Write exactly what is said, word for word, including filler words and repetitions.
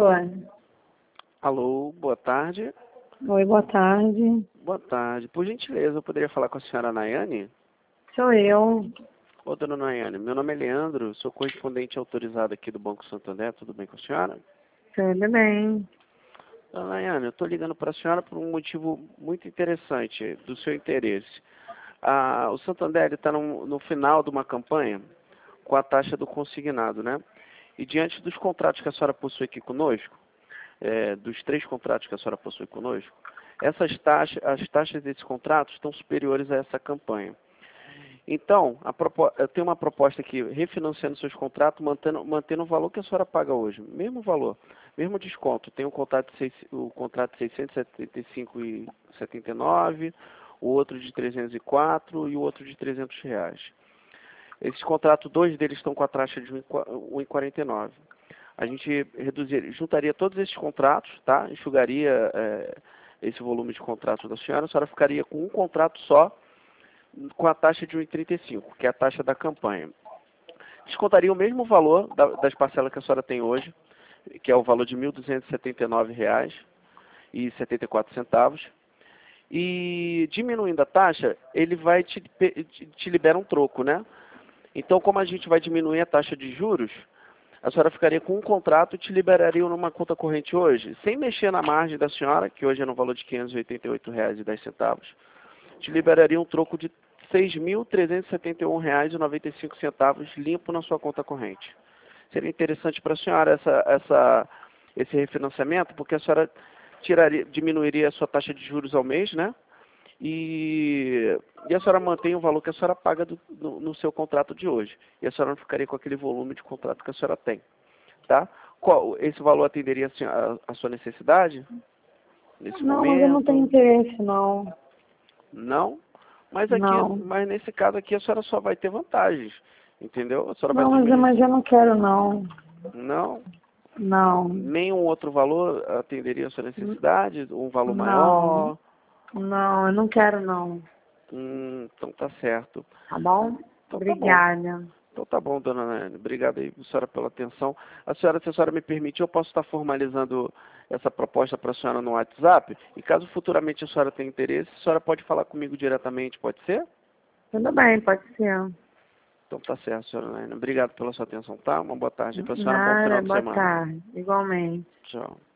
Alô? Alô, boa tarde. Oi, boa tarde. Boa tarde. Por gentileza, eu poderia falar com a senhora Nayane? Sou eu. Ô, dona Nayane, meu nome é Leandro, sou correspondente autorizado aqui do Banco Santander, tudo bem com a senhora? Tudo bem. Dona Nayane, eu estou ligando para a senhora por um motivo muito interessante do seu interesse. Ah, o Santander está no, no final de uma campanha com a taxa do consignado, né? E diante dos contratos que a senhora possui aqui conosco, é, dos três contratos que a senhora possui conosco, essas taxas, as taxas desses contratos estão superiores a essa campanha. Então, a propo... eu tenho uma proposta aqui, refinanciando seus contratos, mantendo, mantendo o valor que a senhora paga hoje. Mesmo valor, mesmo desconto. Tem um contrato de, seis... o contrato de seiscentos e setenta e cinco reais e setenta e nove centavos, o outro de trezentos e quatro reais e o outro de trezentos reais. Esses contratos, dois deles estão com a taxa de um real e quarenta e nove centavos. A gente reduzir, juntaria todos esses contratos, tá? Enxugaria é, esse volume de contratos da senhora, a senhora ficaria com um contrato só, com a taxa de um real e trinta e cinco centavos, que é a taxa da campanha. Descontaria o mesmo valor da, das parcelas que a senhora tem hoje, que é o valor de mil duzentos e setenta e nove reais e setenta e quatro centavos. E diminuindo a taxa, ele vai te, te, te libera um troco, né? Então, como a gente vai diminuir a taxa de juros, a senhora ficaria com um contrato e te liberaria numa conta corrente hoje, sem mexer na margem da senhora, que hoje é no valor de quinhentos e oitenta e oito reais e dez centavos, te liberaria um troco de seis mil trezentos e setenta e um reais e noventa e cinco centavos limpo na sua conta corrente. Seria interessante para a senhora essa, essa, esse refinanciamento, porque a senhora tiraria, diminuiria a sua taxa de juros ao mês, né? E, e a senhora mantém o valor que a senhora paga do, no, no seu contrato de hoje. E a senhora não ficaria com aquele volume de contrato que a senhora tem. Tá? Qual, esse valor atenderia assim, a, a sua necessidade? Nesse Não, momento? mas eu não tenho interesse, não. Não? Mas aqui, Não. mas nesse caso aqui a senhora só vai ter vantagens. Entendeu? A senhora vai Não, mas eu, diminuir. mas eu não quero, não. Não? Não. Nenhum outro valor atenderia a sua necessidade? Um valor Não. maior? Não, eu não quero, não. Hum, então tá certo. Tá bom? Então tá bom. Obrigada. Então tá bom, dona Nayane. Obrigado aí, senhora, pela atenção. A senhora, se a senhora me permitir, eu posso estar formalizando essa proposta para a senhora no WhatsApp. E caso futuramente a senhora tenha interesse, a senhora pode falar comigo diretamente, pode ser? Tudo bem, pode ser. Então tá certo, senhora Nayane. Obrigado pela sua atenção, tá? Uma boa tarde para a senhora, um bom final Nada, de boa semana. tarde. Igualmente. Tchau.